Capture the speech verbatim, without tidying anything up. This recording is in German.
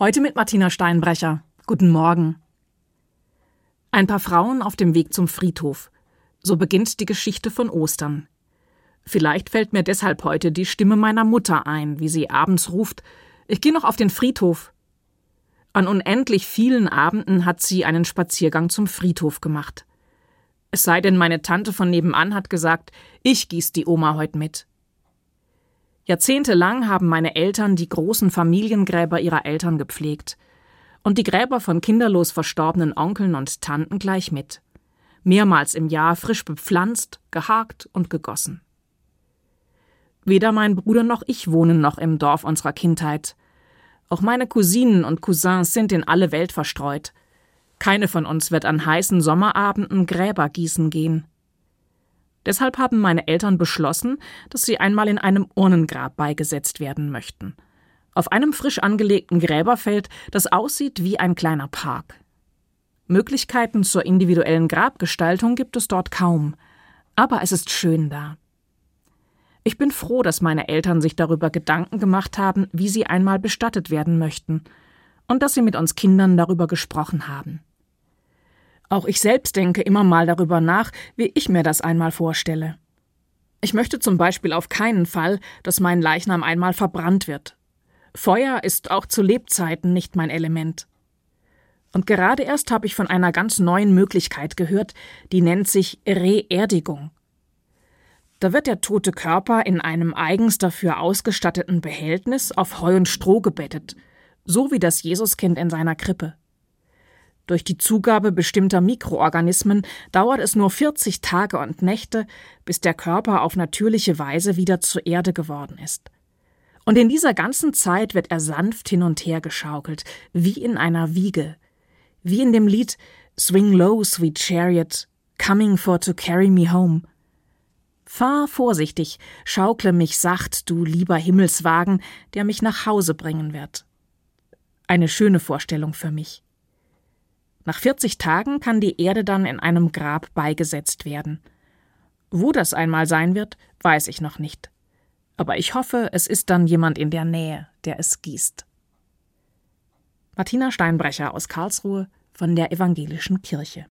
Heute mit Martina Steinbrecher. Guten Morgen. Ein paar Frauen auf dem Weg zum Friedhof. So beginnt die Geschichte von Ostern. Vielleicht fällt mir deshalb heute die Stimme meiner Mutter ein, wie sie abends ruft: Ich gehe noch auf den Friedhof. An unendlich vielen Abenden hat sie einen Spaziergang zum Friedhof gemacht. Es sei denn, meine Tante von nebenan hat gesagt, ich gieß die Oma heute mit. Jahrzehntelang haben meine Eltern die großen Familiengräber ihrer Eltern gepflegt. Und die Gräber von kinderlos verstorbenen Onkeln und Tanten gleich mit. Mehrmals im Jahr frisch bepflanzt, gehakt und gegossen. Weder mein Bruder noch ich wohnen noch im Dorf unserer Kindheit. Auch meine Cousinen und Cousins sind in alle Welt verstreut. Keine von uns wird an heißen Sommerabenden Gräber gießen gehen. Deshalb haben meine Eltern beschlossen, dass sie einmal in einem Urnengrab beigesetzt werden möchten. Auf einem frisch angelegten Gräberfeld, das aussieht wie ein kleiner Park. Möglichkeiten zur individuellen Grabgestaltung gibt es dort kaum, aber es ist schön da. Ich bin froh, dass meine Eltern sich darüber Gedanken gemacht haben, wie sie einmal bestattet werden möchten, und dass sie mit uns Kindern darüber gesprochen haben. Auch ich selbst denke immer mal darüber nach, wie ich mir das einmal vorstelle. Ich möchte zum Beispiel auf keinen Fall, dass mein Leichnam einmal verbrannt wird. Feuer ist auch zu Lebzeiten nicht mein Element. Und gerade erst habe ich von einer ganz neuen Möglichkeit gehört, die nennt sich Reerdigung. Da wird der tote Körper in einem eigens dafür ausgestatteten Behältnis auf Heu und Stroh gebettet, so wie das Jesuskind in seiner Krippe. Durch die Zugabe bestimmter Mikroorganismen dauert es nur vierzig Tage und Nächte, bis der Körper auf natürliche Weise wieder zur Erde geworden ist. Und in dieser ganzen Zeit wird er sanft hin und her geschaukelt, wie in einer Wiege, wie in dem Lied Swing Low, Sweet Chariot, Coming for to carry me home. Fahr vorsichtig, schaukle mich sacht, du lieber Himmelswagen, der mich nach Hause bringen wird. Eine schöne Vorstellung für mich. Nach vierzig Tagen kann die Erde dann in einem Grab beigesetzt werden. Wo das einmal sein wird, weiß ich noch nicht. Aber ich hoffe, es ist dann jemand in der Nähe, der es gießt. Martina Steinbrecher aus Karlsruhe von der Evangelischen Kirche.